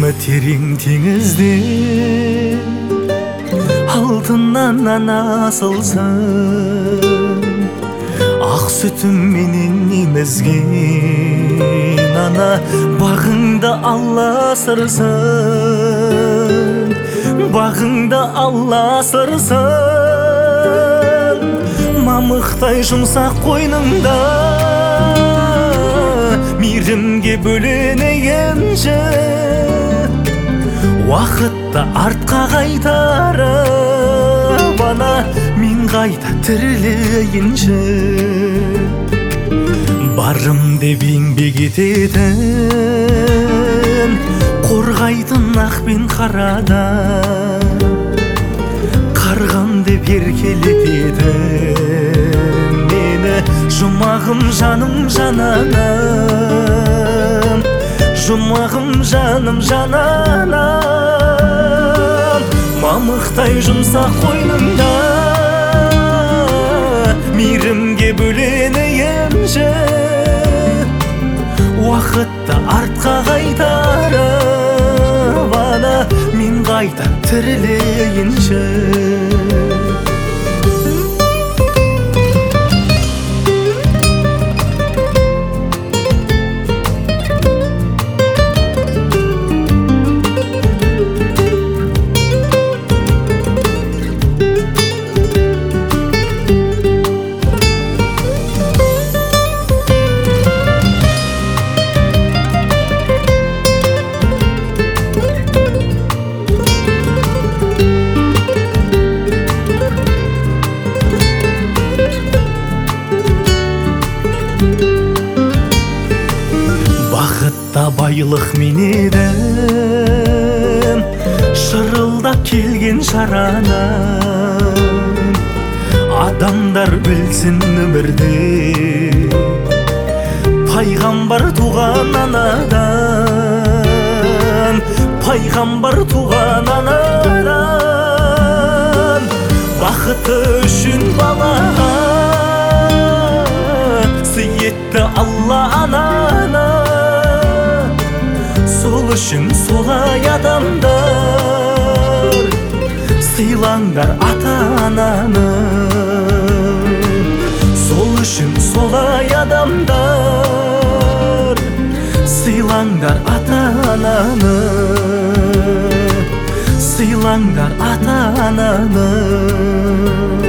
терең теңізде алтыннан асылсың, ақ сүтім менен емізген ана бағыңда алла сырсын, бағыңда алла сырсын. Мамықтай жұмсақ қойныңда мейірімге бөленейінші, уақытта артқа қайтарып ана мен қайта тірілейінші. Барым деп еңбек ететін, қорғайтын ақ пен қарада, қарғам деп еркелететін мені жұмағым жаным жананам, жұмағым жаным жананам. Мамықтай жұмсақ қойныңда мейірімге бөленейінші, уақытта артқа қайтарып ана мен қайта тірілейінші. Бақытта байлық мен едім, шырылдап келген шаранам. Адамдар білсін өмірде пайғамбар туған анадан, пайғамбар туған анадан. Бақыты үшін балаға сый етті алла ананы, сол үшін солай адамдар сыйлаңдар ата-ананы. Сол үшін солай адамдар сыйлаңдар ата-ананы, сыйлаңдар ата-ананы.